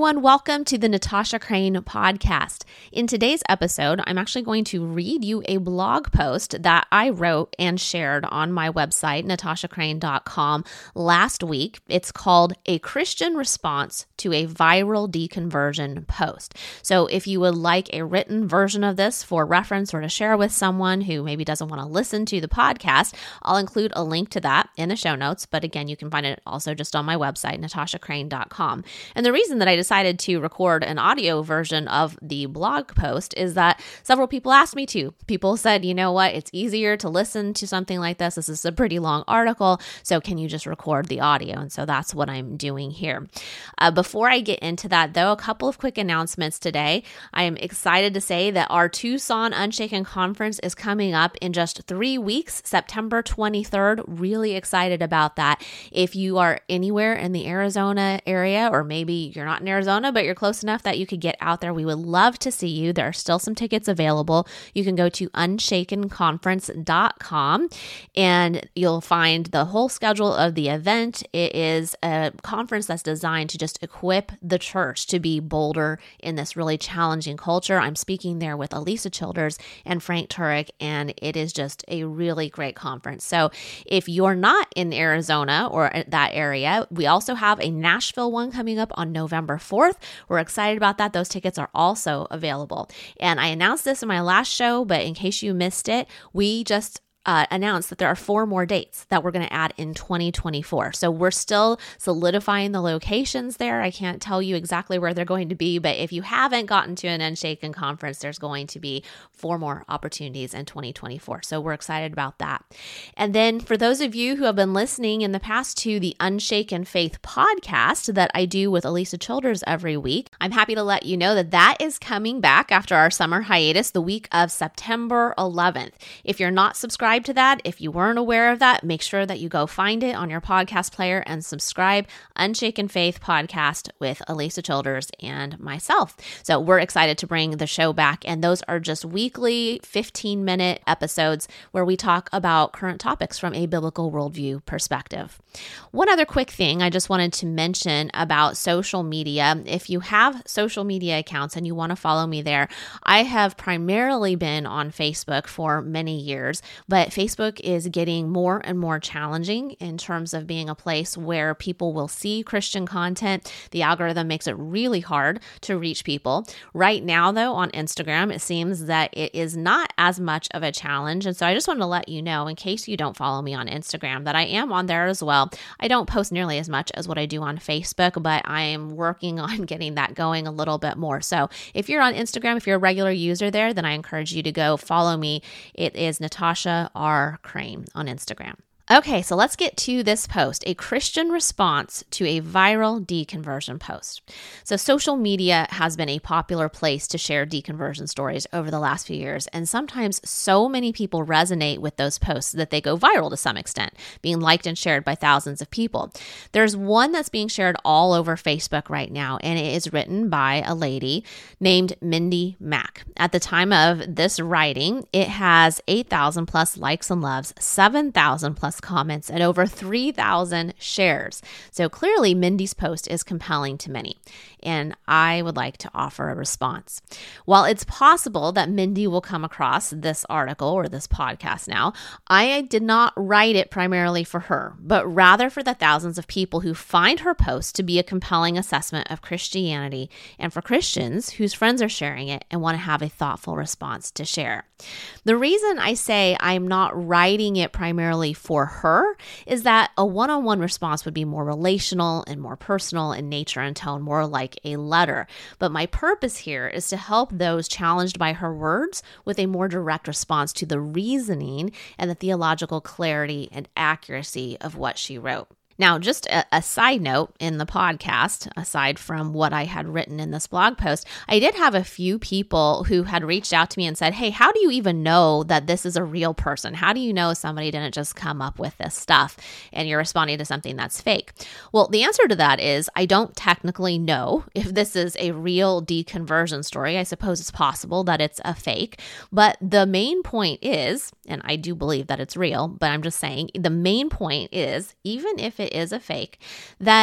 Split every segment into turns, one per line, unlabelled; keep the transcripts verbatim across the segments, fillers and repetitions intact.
everyone. Welcome to the Natasha Crain podcast. In today's episode, I'm actually going to read you a blog post that I wrote and shared on my website, natasha crain dot com, last week. It's called A Christian Response to a Viral Deconversion Post. So if you would like a written version of this for reference or to share with someone who maybe doesn't want to listen to the podcast, I'll include a link to that in the show notes. But again, you can find it also just on my website, natasha crain dot com. And the reason that I decided to record an audio version of the blog post is that several people asked me to. People said, you know what, it's easier to listen to something like this. This is a pretty long article, so can you just record the audio? And so that's what I'm doing here. Uh, before I get into that, though, a couple of quick announcements today. I am excited to say that our Tucson Unshaken Conference is coming up in just three weeks, September twenty-third. Really excited about that. If you are anywhere in the Arizona area, or maybe you're not in Arizona, but you're close enough that you could get out there, we would love to see you. There are still some tickets available. You can go to unshaken conference dot com and you'll find the whole schedule of the event. It is a conference that's designed to just equip the church to be bolder in this really challenging culture. I'm speaking there with Elisa Childers and Frank Turek, and it is just a really great conference. So if you're not in Arizona or that area, we also have a Nashville one coming up on November fourth. We're excited about that. Those tickets are also available. And I announced this in my last show, but in case you missed it, we just Uh, announced that there are four more dates that we're going to add in twenty twenty-four. So we're still solidifying the locations there. I can't tell you exactly where they're going to be, but if you haven't gotten to an Unshaken conference, there's going to be four more opportunities in twenty twenty-four. So we're excited about that. And then for those of you who have been listening in the past to the Unshaken Faith podcast that I do with Elisa Childers every week, I'm happy to let you know that that is coming back after our summer hiatus the week of September eleventh. If you're not subscribed to that, if you weren't aware of that, make sure that you go find it on your podcast player and subscribe. Unshaken Faith podcast with Elisa Childers and myself. So we're excited to bring the show back, and those are just weekly fifteen minute episodes where we talk about current topics from a biblical worldview perspective. One other quick thing I just wanted to mention about social media. If you have social media accounts and you want to follow me there, I have primarily been on Facebook for many years, but Facebook is getting more and more challenging in terms of being a place where people will see Christian content. The algorithm makes it really hard to reach people. Right now, though, on Instagram, it seems that it is not as much of a challenge. And so I just wanted to let you know, in case you don't follow me on Instagram, that I am on there as well. I don't post nearly as much as what I do on Facebook, but I am working on getting that going a little bit more. So if you're on Instagram, if you're a regular user there, then I encourage you to go follow me. It is Natasha R. Crain on Instagram. Okay, so let's get to this post, A Christian Response to a Viral Deconversion Post. So social media has been a popular place to share deconversion stories over the last few years, and sometimes so many people resonate with those posts that they go viral to some extent, being liked and shared by thousands of people. There's one that's being shared all over Facebook right now, and it is written by a lady named Mindy Mack. At the time of this writing, it has eight thousand plus likes and loves, seven thousand plus comments, and over three thousand shares. So clearly Mindy's post is compelling to many, and I would like to offer a response. While it's possible that Mindy will come across this article or this podcast now, I did not write it primarily for her, but rather for the thousands of people who find her post to be a compelling assessment of Christianity, and for Christians whose friends are sharing it and want to have a thoughtful response to share. The reason I say I'm not writing it primarily for her is that a one-on-one response would be more relational and more personal in nature and tone, more like a letter. But my purpose here is to help those challenged by her words with a more direct response to the reasoning and the theological clarity and accuracy of what she wrote. Now, just a, a side note in the podcast, aside from what I had written in this blog post, I did have a few people who had reached out to me and said, hey, how do you even know that this is a real person? How do you know somebody didn't just come up with this stuff and you're responding to something that's fake? Well, the answer to that is I don't technically know if this is a real deconversion story. I suppose it's possible that it's a fake, but the main point is, and I do believe that it's real, but I'm just saying the main point is, even if it is a fake, that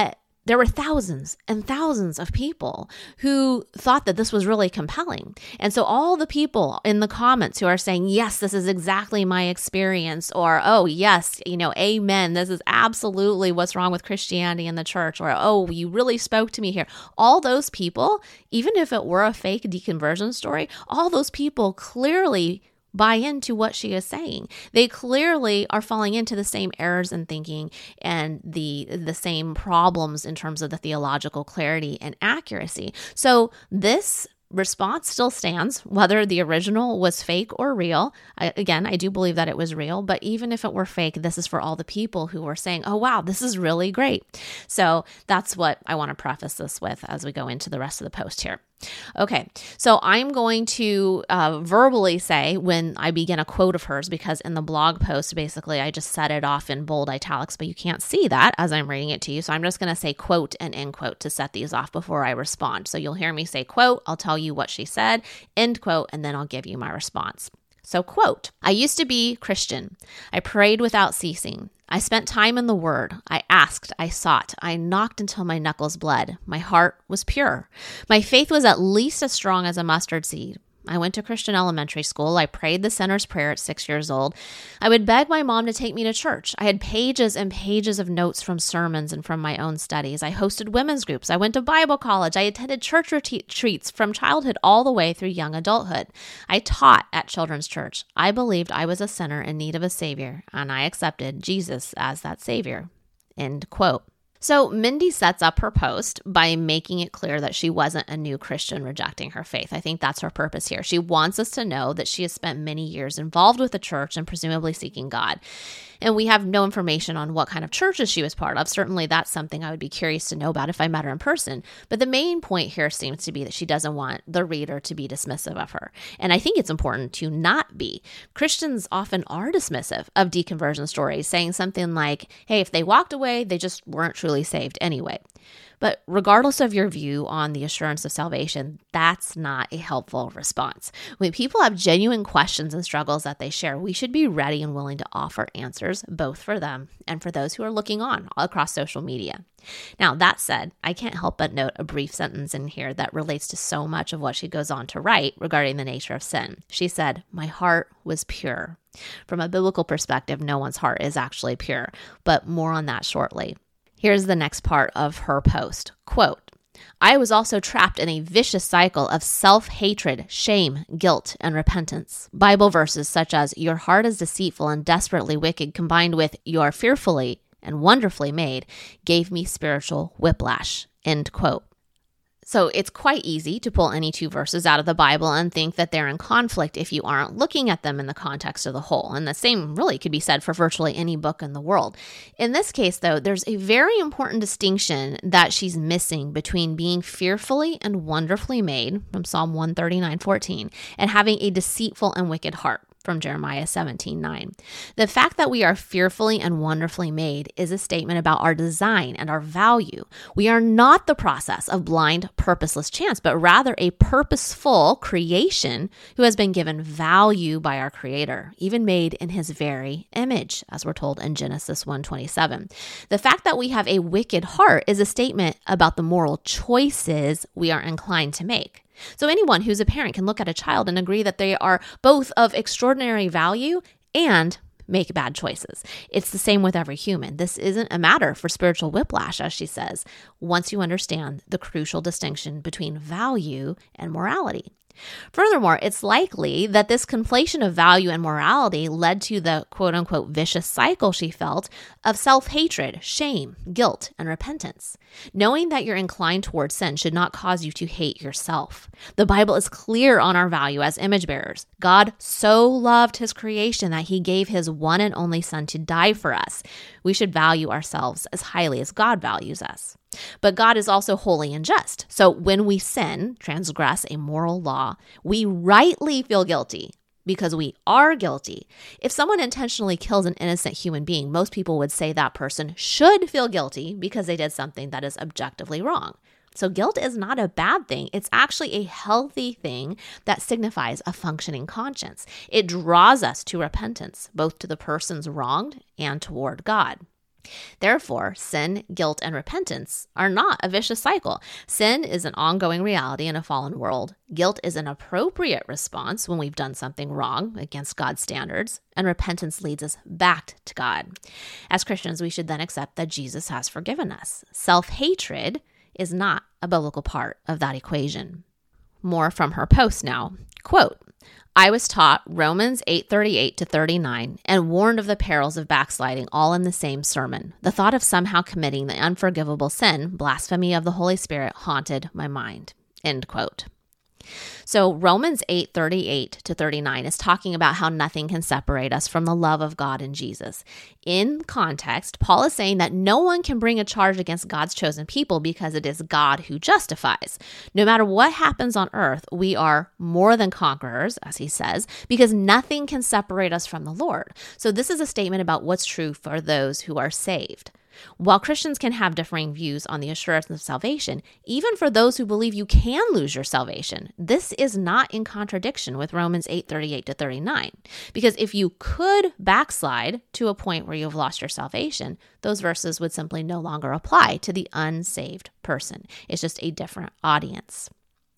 there were thousands and thousands of people who thought that this was really compelling. And so all the people in the comments who are saying, yes, this is exactly my experience, or, oh, yes, you know, amen, this is absolutely what's wrong with Christianity and the church, or, oh, you really spoke to me here. All those people, even if it were a fake deconversion story, all those people clearly buy into what she is saying. They clearly are falling into the same errors in thinking and the the same problems in terms of the theological clarity and accuracy. So this response still stands, whether the original was fake or real. I, again, I do believe that it was real, but even if it were fake, this is for all the people who were saying, oh, wow, this is really great. So that's what I want to preface this with as we go into the rest of the post here. Okay, so I'm going to uh, verbally say when I begin a quote of hers, because in the blog post, basically, I just set it off in bold italics, but you can't see that as I'm reading it to you. So I'm just going to say quote and end quote to set these off before I respond. So you'll hear me say quote, I'll tell you what she said, end quote, and then I'll give you my response. So quote, I used to be Christian. I prayed without ceasing. I spent time in the Word. I asked, I sought, I knocked until my knuckles bled. My heart was pure. My faith was at least as strong as a mustard seed. I went to Christian elementary school. I prayed the sinner's prayer at six years old. I would beg my mom to take me to church. I had pages and pages of notes from sermons and from my own studies. I hosted women's groups. I went to Bible college. I attended church retreats from childhood all the way through young adulthood. I taught at children's church. I believed I was a sinner in need of a savior, and I accepted Jesus as that savior. End quote. So Mindy sets up her post by making it clear that she wasn't a new Christian rejecting her faith. I think that's her purpose here. She wants us to know that she has spent many years involved with the church and presumably seeking God. And we have no information on what kind of churches she was part of. Certainly that's something I would be curious to know about if I met her in person. But the main point here seems to be that she doesn't want the reader to be dismissive of her. And I think it's important to not be. Christians often are dismissive of deconversion stories, saying something like, hey, if they walked away, they just weren't truly saved anyway. But regardless of your view on the assurance of salvation, that's not a helpful response. When people have genuine questions and struggles that they share, we should be ready and willing to offer answers, both for them and for those who are looking on all across social media. Now, that said, I can't help but note a brief sentence in here that relates to so much of what she goes on to write regarding the nature of sin. She said, my heart was pure. From a biblical perspective, no one's heart is actually pure, but more on that shortly. Here's the next part of her post. Quote, I was also trapped in a vicious cycle of self-hatred, shame, guilt, and repentance. Bible verses such as, your heart is deceitful and desperately wicked, combined with, you are fearfully and wonderfully made, gave me spiritual whiplash. End quote. So it's quite easy to pull any two verses out of the Bible and think that they're in conflict if you aren't looking at them in the context of the whole. And the same really could be said for virtually any book in the world. In this case, though, there's a very important distinction that she's missing between being fearfully and wonderfully made, from Psalm one thirty-nine fourteen, and having a deceitful and wicked heart, from Jeremiah seventeen nine. The fact that we are fearfully and wonderfully made is a statement about our design and our value. We are not the process of blind, purposeless chance, but rather a purposeful creation who has been given value by our Creator, even made in His very image, as we're told in Genesis one twenty-seven. The fact that we have a wicked heart is a statement about the moral choices we are inclined to make. So anyone who's a parent can look at a child and agree that they are both of extraordinary value and make bad choices. It's the same with every human. This isn't a matter for spiritual whiplash, as she says, once you understand the crucial distinction between value and morality. Furthermore, it's likely that this conflation of value and morality led to the quote-unquote vicious cycle she felt of self-hatred, shame, guilt, and repentance. Knowing that you're inclined towards sin should not cause you to hate yourself. The Bible is clear on our value as image bearers. God so loved His creation that He gave His one and only Son to die for us. We should value ourselves as highly as God values us. But God is also holy and just. So when we sin, transgress a moral law, we rightly feel guilty because we are guilty. If someone intentionally kills an innocent human being, most people would say that person should feel guilty because they did something that is objectively wrong. So guilt is not a bad thing. It's actually a healthy thing that signifies a functioning conscience. It draws us to repentance, both to the persons wronged and toward God. Therefore, sin, guilt, and repentance are not a vicious cycle. Sin is an ongoing reality in a fallen world. Guilt is an appropriate response when we've done something wrong against God's standards, and repentance leads us back to God. As Christians, we should then accept that Jesus has forgiven us. Self-hatred is not a biblical part of that equation. More from her post now. Quote, I was taught Romans eight thirty-eight to thirty-nine and warned of the perils of backsliding all in the same sermon. The thought of somehow committing the unforgivable sin, blasphemy of the Holy Spirit, haunted my mind. End quote. So Romans eight thirty-eight to thirty-nine is talking about how nothing can separate us from the love of God in Jesus. In context, Paul is saying that no one can bring a charge against God's chosen people because it is God who justifies. No matter what happens on earth, we are more than conquerors, as he says, because nothing can separate us from the Lord. So this is a statement about what's true for those who are saved. While Christians can have differing views on the assurance of salvation, even for those who believe you can lose your salvation, this is not in contradiction with Romans eight thirty-eight to thirty-nine. Because if you could backslide to a point where you've lost your salvation, those verses would simply no longer apply to the unsaved person. It's just a different audience.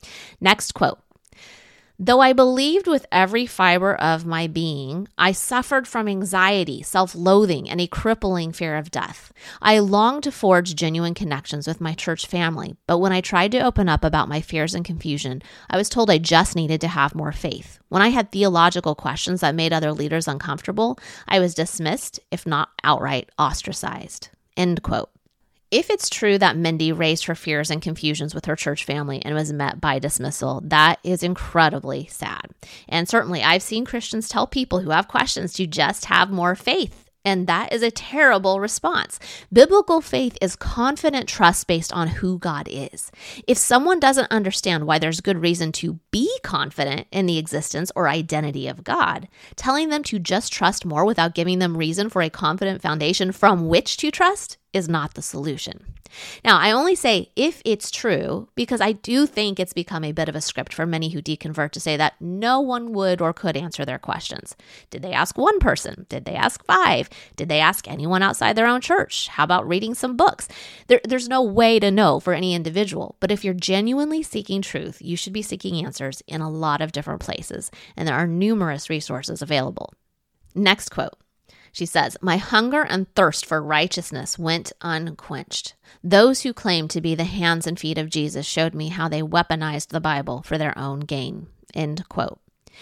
Next quote. Though I believed with every fiber of my being, I suffered from anxiety, self-loathing, and a crippling fear of death. I longed to forge genuine connections with my church family, but when I tried to open up about my fears and confusion, I was told I just needed to have more faith. When I had theological questions that made other leaders uncomfortable, I was dismissed, if not outright ostracized. End quote. If it's true that Mindy raised her fears and confusions with her church family and was met by dismissal, that is incredibly sad. And certainly I've seen Christians tell people who have questions to just have more faith. And that is a terrible response. Biblical faith is confident trust based on who God is. If someone doesn't understand why there's good reason to be confident in the existence or identity of God, telling them to just trust more without giving them reason for a confident foundation from which to trust is not the solution. Now, I only say if it's true because I do think it's become a bit of a script for many who deconvert to say that no one would or could answer their questions. Did they ask one person? Did they ask five? Did they ask anyone outside their own church? How about reading some books? There, there's no way to know for any individual, but if you're genuinely seeking truth, you should be seeking answers in a lot of different places, and there are numerous resources available. Next quote. She says, my hunger and thirst for righteousness went unquenched. Those who claimed to be the hands and feet of Jesus showed me how they weaponized the Bible for their own gain. End quote.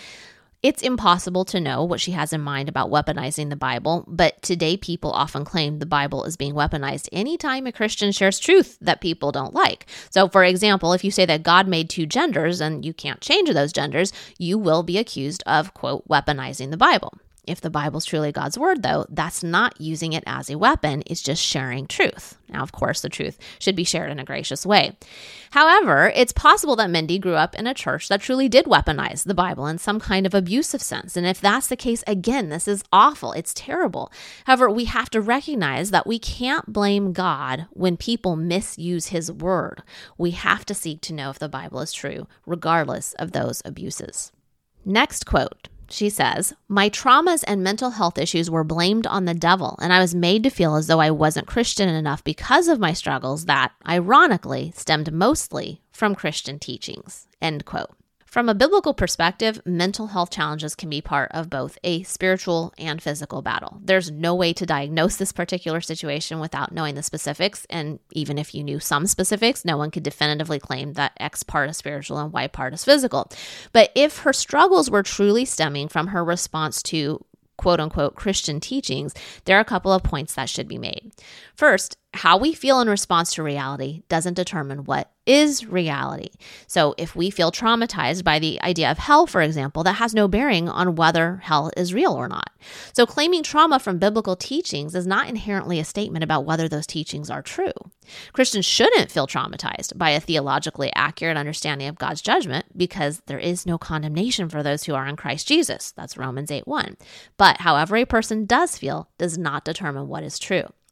It's impossible to know what she has in mind about weaponizing the Bible, but today people often claim the Bible is being weaponized anytime a Christian shares truth that people don't like. So, for example, if you say that God made two genders and you can't change those genders, you will be accused of, quote, weaponizing the Bible. If the Bible's truly God's word, though, that's not using it as a weapon. It's just sharing truth. Now, of course, the truth should be shared in a gracious way. However, it's possible that Mindy grew up in a church that truly did weaponize the Bible in some kind of abusive sense. And if that's the case, again, this is awful. It's terrible. However, we have to recognize that we can't blame God when people misuse his word. We have to seek to know if the Bible is true, regardless of those abuses. Next quote. She says, my traumas and mental health issues were blamed on the devil, and I was made to feel as though I wasn't Christian enough because of my struggles that, ironically, stemmed mostly from Christian teachings. End quote. From a biblical perspective, mental health challenges can be part of both a spiritual and physical battle. There's no way to diagnose this particular situation without knowing the specifics, and even if you knew some specifics, no one could definitively claim that X part is spiritual and Y part is physical. But if her struggles were truly stemming from her response to quote unquote Christian teachings, there are a couple of points that should be made. First, how we feel in response to reality doesn't determine what is reality. So if we feel traumatized by the idea of hell, for example, that has no bearing on whether hell is real or not. So claiming trauma from biblical teachings is not inherently a statement about whether those teachings are true. Christians shouldn't feel traumatized by a theologically accurate understanding of God's judgment because there is no condemnation for those who are in Christ Jesus. That's Romans eight one. But however a person does feel does not determine what is true.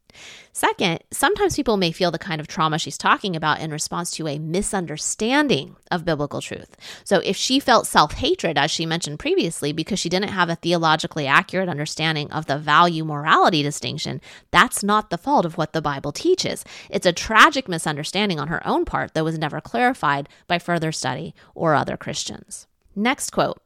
Second, sometimes people may feel the kind of trauma she's talking about in response to a misunderstanding of biblical truth. So if she felt self-hatred, as she mentioned previously, because she didn't have a theologically accurate understanding of the value-morality distinction, that's not the fault of what the Bible teaches. It's a tragic misunderstanding on her own part that was never clarified by further study or other Christians. Next quote.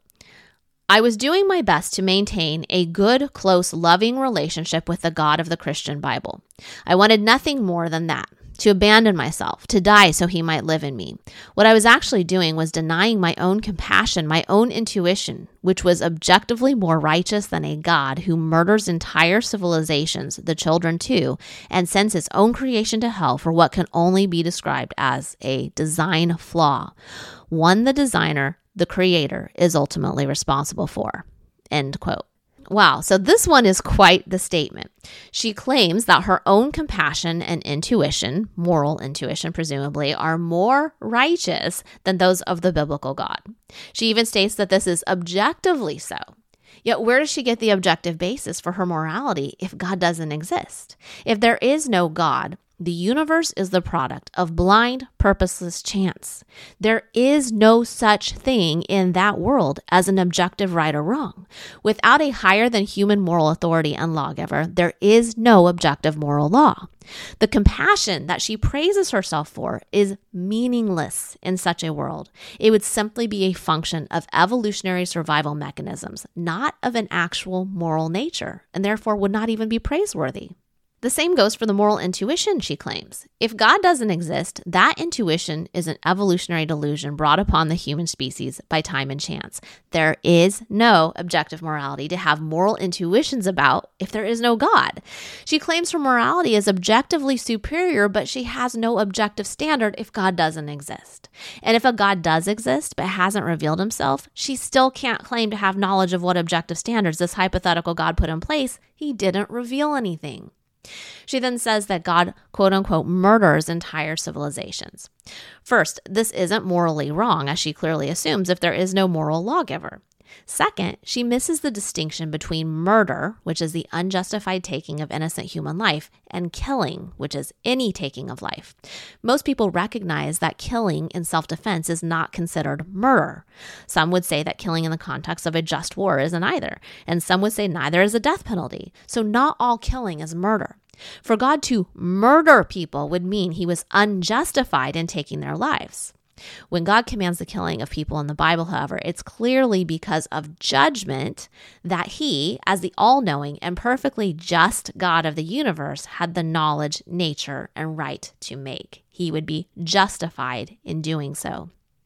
I was doing my best to maintain a good, close, loving relationship with the God of the Christian Bible. I wanted nothing more than that, to abandon myself, to die so he might live in me. What I was actually doing was denying my own compassion, my own intuition, which was objectively more righteous than a God who murders entire civilizations, the children too, and sends his own creation to hell for what can only be described as a design flaw. One the designer, the creator, is ultimately responsible for. End quote. Wow, so this one is quite the statement. She claims that her own compassion and intuition, moral intuition presumably, are more righteous than those of the biblical God. She even states that this is objectively so. Yet where does she get the objective basis for her morality if God doesn't exist? If there is no God, the universe is the product of blind, purposeless chance. There is no such thing in that world as an objective right or wrong. Without a higher than human moral authority and lawgiver, there is no objective moral law. The compassion that she praises herself for is meaningless in such a world. It would simply be a function of evolutionary survival mechanisms, not of an actual moral nature, and therefore would not even be praiseworthy. The same goes for the moral intuition, she claims. If God doesn't exist, that intuition is an evolutionary delusion brought upon the human species by time and chance. There is no objective morality to have moral intuitions about if there is no God. She claims her morality is objectively superior, but she has no objective standard if God doesn't exist. And if a God does exist but hasn't revealed himself, she still can't claim to have knowledge of what objective standards this hypothetical God put in place. He didn't reveal anything. She then says that God, quote unquote, murders entire civilizations. First, this isn't morally wrong, as she clearly assumes, if there is no moral lawgiver. Second, she misses the distinction between murder, which is the unjustified taking of innocent human life, and killing, which is any taking of life. Most people recognize that killing in self-defense is not considered murder. Some would say that killing in the context of a just war isn't either, and some would say neither is a death penalty. So not all killing is murder. For God to murder people would mean he was unjustified in taking their lives. When God commands the killing of people in the Bible, however, it's clearly because of judgment that he, as the all-knowing and perfectly just God of the universe, had the knowledge, nature, and right to make. He would be justified in doing so.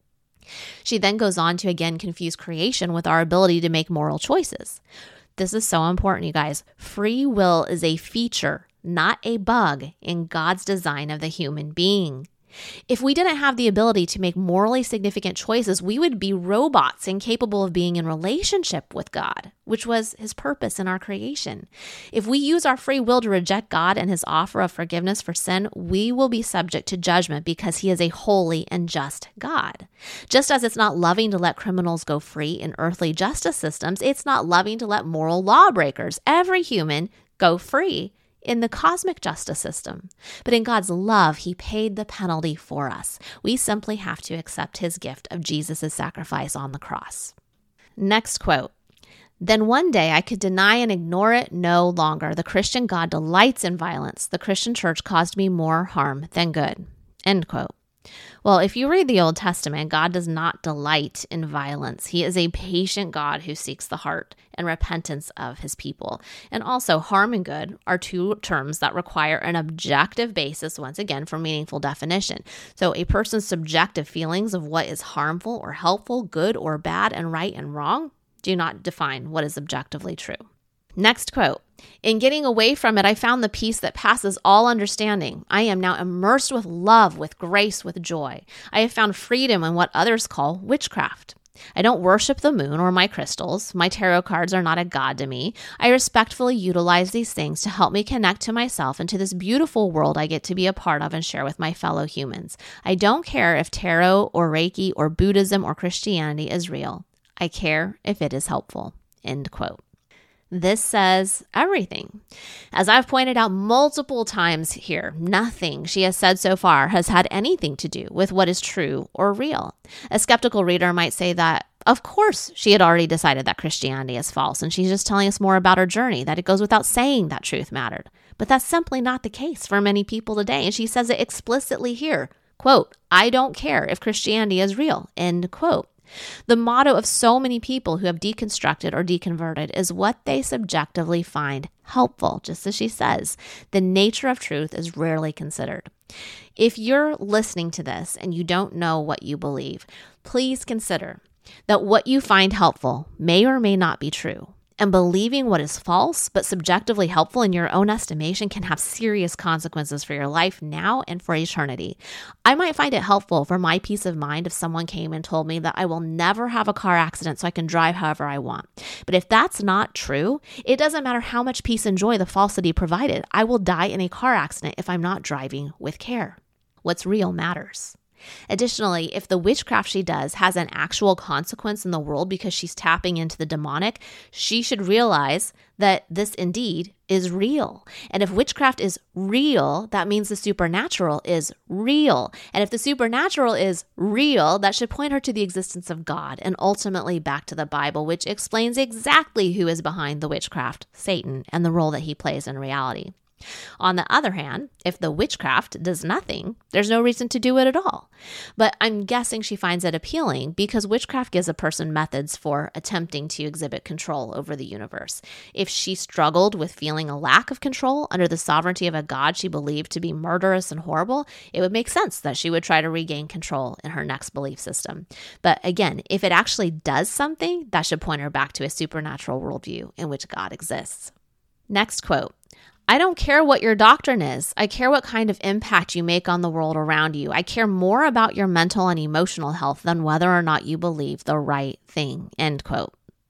She then goes on to again confuse creation with our ability to make moral choices. This is so important, you guys. Free will is a feature, not a bug, in God's design of the human being. If we didn't have the ability to make morally significant choices, we would be robots incapable of being in relationship with God, which was his purpose in our creation. If we use our free will to reject God and his offer of forgiveness for sin, we will be subject to judgment because he is a holy and just God. Just as it's not loving to let criminals go free in earthly justice systems, it's not loving to let moral lawbreakers, every human, go free in the cosmic justice system. But in God's love, he paid the penalty for us. We simply have to accept his gift of Jesus' sacrifice on the cross. Next quote. Then one day I could deny and ignore it no longer. The Christian God delights in violence. The Christian church caused me more harm than good. End quote. Well, if you read the Old Testament, God does not delight in violence. He is a patient God who seeks the heart and repentance of his people. And also, harm and good are two terms that require an objective basis, once again, for meaningful definition. So a person's subjective feelings of what is harmful or helpful, good or bad, and right and wrong do not define what is objectively true. Next quote. In getting away from it, I found the peace that passes all understanding. I am now immersed with love, with grace, with joy. I have found freedom in what others call witchcraft. I don't worship the moon or my crystals. My tarot cards are not a god to me. I respectfully utilize these things to help me connect to myself and to this beautiful world I get to be a part of and share with my fellow humans. I don't care if tarot or Reiki or Buddhism or Christianity is real. I care if it is helpful. End quote. This says everything. As I've pointed out multiple times here, nothing she has said so far has had anything to do with what is true or real. A skeptical reader might say that, of course, she had already decided that Christianity is false, and she's just telling us more about her journey, that it goes without saying that truth mattered. But that's simply not the case for many people today, and she says it explicitly here. Quote, I don't care if Christianity is real, end quote. The motto of so many people who have deconstructed or deconverted is what they subjectively find helpful, just as she says. The nature of truth is rarely considered. If you're listening to this and you don't know what you believe, please consider that what you find helpful may or may not be true. And believing what is false but subjectively helpful in your own estimation can have serious consequences for your life now and for eternity. I might find it helpful for my peace of mind if someone came and told me that I will never have a car accident so I can drive however I want. But if that's not true, it doesn't matter how much peace and joy the falsity provided. I will die in a car accident if I'm not driving with care. What's real matters. Additionally, if the witchcraft she does has an actual consequence in the world because she's tapping into the demonic, she should realize that this indeed is real. And if witchcraft is real, that means the supernatural is real. And if the supernatural is real, that should point her to the existence of God and ultimately back to the Bible, which explains exactly who is behind the witchcraft, Satan, and the role that he plays in reality. On the other hand, if the witchcraft does nothing, there's no reason to do it at all. But I'm guessing she finds it appealing because witchcraft gives a person methods for attempting to exhibit control over the universe. If she struggled with feeling a lack of control under the sovereignty of a God she believed to be murderous and horrible, it would make sense that she would try to regain control in her next belief system. But again, if it actually does something, that should point her back to a supernatural worldview in which God exists. Next quote. I don't care what your doctrine is. I care what kind of impact you make on the world around you. I care more about your mental and emotional health than whether or not you believe the right thing, end quote.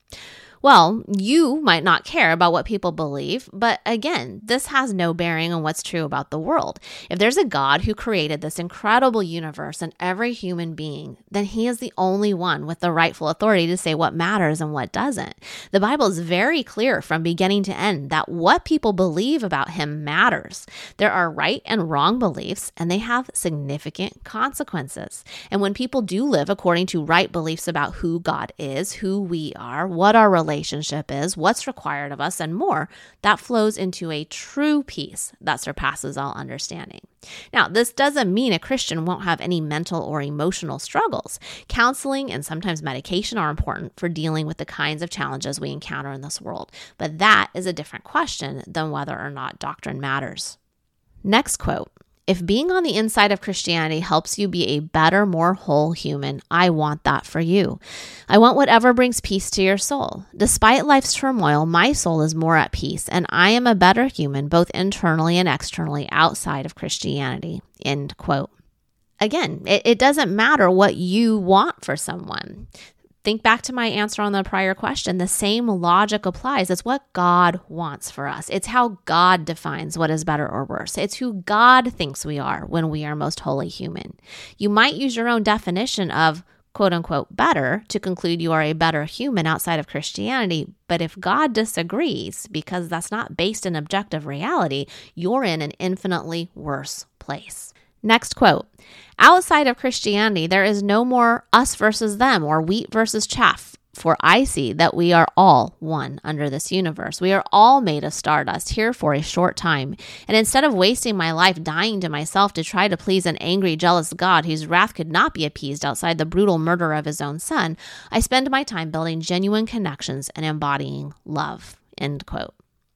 Well, you might not care about what people believe, but again, this has no bearing on what's true about the world. If there's a God who created this incredible universe and every human being, then he is the only one with the rightful authority to say what matters and what doesn't. The Bible is very clear from beginning to end that what people believe about him matters. There are right and wrong beliefs, and they have significant consequences. And when people do live according to right beliefs about who God is, who we are, what our relationship is, what's required of us, and more, that flows into a true peace that surpasses all understanding. Now, this doesn't mean a Christian won't have any mental or emotional struggles. Counseling and sometimes medication are important for dealing with the kinds of challenges we encounter in this world, but that is a different question than whether or not doctrine matters. Next quote. If being on the inside of Christianity helps you be a better, more whole human, I want that for you. I want whatever brings peace to your soul. Despite life's turmoil, my soul is more at peace, and I am a better human, both internally and externally, outside of Christianity. End quote. Again, it, it doesn't matter what you want for someone. Think back to my answer on the prior question. The same logic applies. It's what God wants for us. It's how God defines what is better or worse. It's who God thinks we are when we are most wholly human. You might use your own definition of quote unquote better to conclude you are a better human outside of Christianity. But if God disagrees, because that's not based in objective reality, you're in an infinitely worse place. Next quote. Outside of Christianity, there is no more us versus them or wheat versus chaff, for I see that we are all one under this universe. We are all made of stardust here for a short time. And instead of wasting my life dying to myself to try to please an angry, jealous God whose wrath could not be appeased outside the brutal murder of his own son, I spend my time building genuine connections and embodying love. End quote.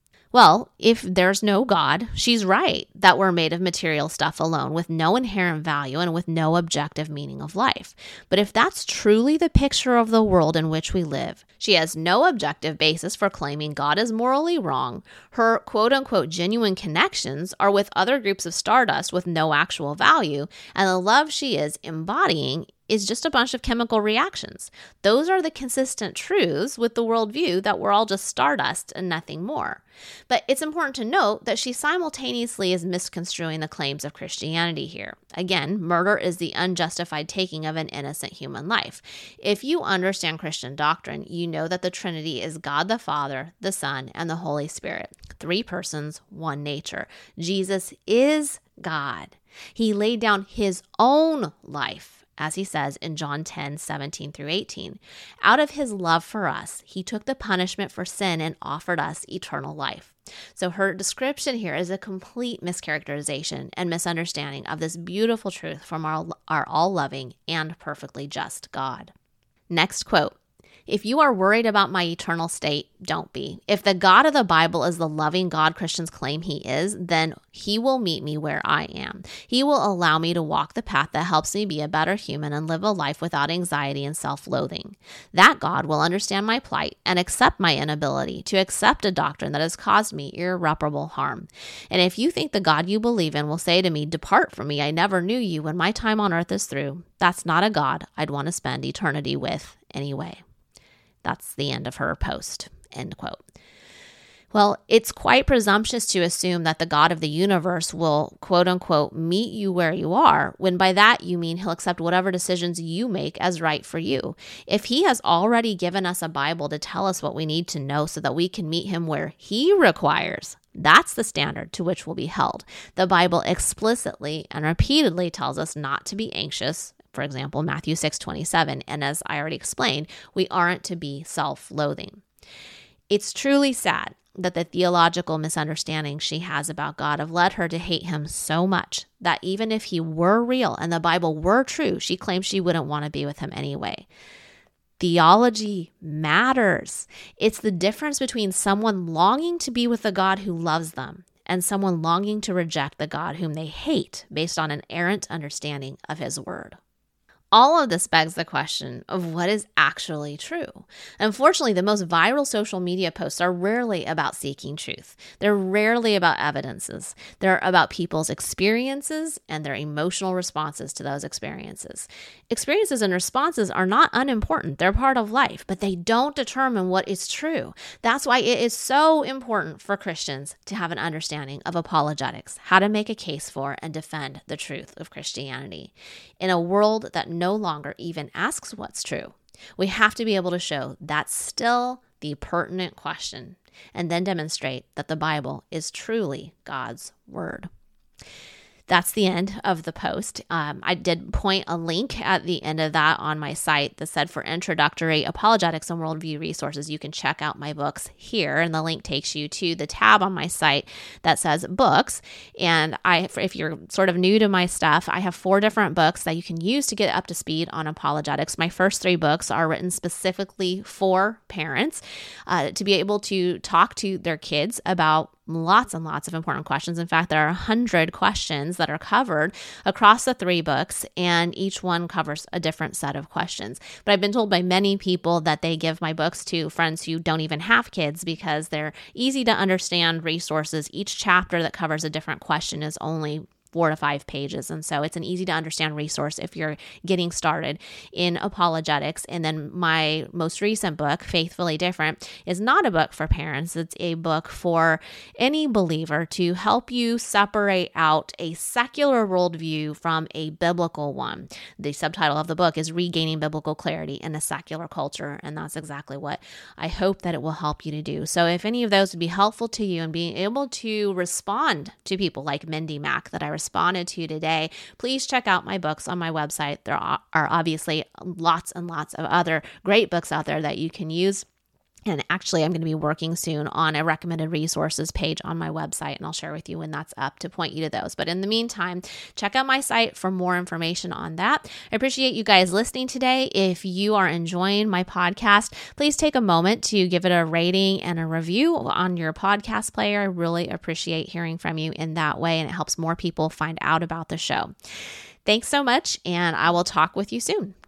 Well, if there's no God, she's right that we're made of material stuff alone with no inherent value and with no objective meaning of life. But if that's truly the picture of the world in which we live, she has no objective basis for claiming God is morally wrong. Her quote-unquote genuine connections are with other groups of stardust with no actual value, and the love she is embodying is just a bunch of chemical reactions. Those are the consistent truths with the worldview that we're all just stardust and nothing more. But it's important to note that she simultaneously is misconstruing the claims of Christianity here. Again, murder is the unjustified taking of an innocent human life. If you understand Christian doctrine, you know that the Trinity is God the Father, the Son, and the Holy Spirit. Three persons, one nature. Jesus is God. He laid down his own life, as he says in John ten, seventeen through eighteen. Out of his love for us, he took the punishment for sin and offered us eternal life. So her description here is a complete mischaracterization and misunderstanding of this beautiful truth from our, our all-loving and perfectly just God. Next quote. If you are worried about my eternal state, don't be. If the God of the Bible is the loving God Christians claim he is, then he will meet me where I am. He will allow me to walk the path that helps me be a better human and live a life without anxiety and self-loathing. That God will understand my plight and accept my inability to accept a doctrine that has caused me irreparable harm. And if you think the God you believe in will say to me, "Depart from me, I never knew you," when my time on earth is through, that's not a God I'd want to spend eternity with anyway. That's the end of her post, end quote. Well, it's quite presumptuous to assume that the God of the universe will, quote unquote, meet you where you are, when by that you mean he'll accept whatever decisions you make as right for you. If he has already given us a Bible to tell us what we need to know so that we can meet him where he requires, that's the standard to which we'll be held. The Bible explicitly and repeatedly tells us not to be anxious. For example, Matthew six twenty-seven. And as I already explained, we aren't to be self-loathing. It's truly sad that the theological misunderstandings she has about God have led her to hate him so much that even if he were real and the Bible were true, she claims she wouldn't want to be with him anyway. Theology matters. It's the difference between someone longing to be with the God who loves them and someone longing to reject the God whom they hate based on an errant understanding of his word. All of this begs the question of what is actually true. Unfortunately, the most viral social media posts are rarely about seeking truth. They're rarely about evidences. They're about people's experiences and their emotional responses to those experiences. Experiences and responses are not unimportant. They're part of life, but they don't determine what is true. That's why it is so important for Christians to have an understanding of apologetics, how to make a case for and defend the truth of Christianity. In a world that no longer even asks what's true, we have to be able to show that's still the pertinent question and then demonstrate that the Bible is truly God's word. That's the end of the post. Um, I did point a link at the end of that on my site that said for introductory apologetics and worldview resources, you can check out my books here. And the link takes you to the tab on my site that says books. And I, if you're sort of new to my stuff, I have four different books that you can use to get up to speed on apologetics. My first three books are written specifically for parents uh, to be able to talk to their kids about lots and lots of important questions. In fact, there are one hundred questions that are covered across the three books, and each one covers a different set of questions. But I've been told by many people that they give my books to friends who don't even have kids because they're easy to understand resources. Each chapter that covers a different question is only four to five pages. And so it's an easy to understand resource if you're getting started in apologetics. And then my most recent book, Faithfully Different, is not a book for parents. It's a book for any believer to help you separate out a secular worldview from a biblical one. The subtitle of the book is Regaining Biblical Clarity in a Secular Culture. And that's exactly what I hope that it will help you to do. So if any of those would be helpful to you and being able to respond to people like Mindy Mack that I responded to today, please check out my books on my website. There are obviously lots and lots of other great books out there that you can use. And actually, I'm going to be working soon on a recommended resources page on my website, and I'll share with you when that's up to point you to those. But in the meantime, check out my site for more information on that. I appreciate you guys listening today. If you are enjoying my podcast, please take a moment to give it a rating and a review on your podcast player. I really appreciate hearing from you in that way, and it helps more people find out about the show. Thanks so much, and I will talk with you soon.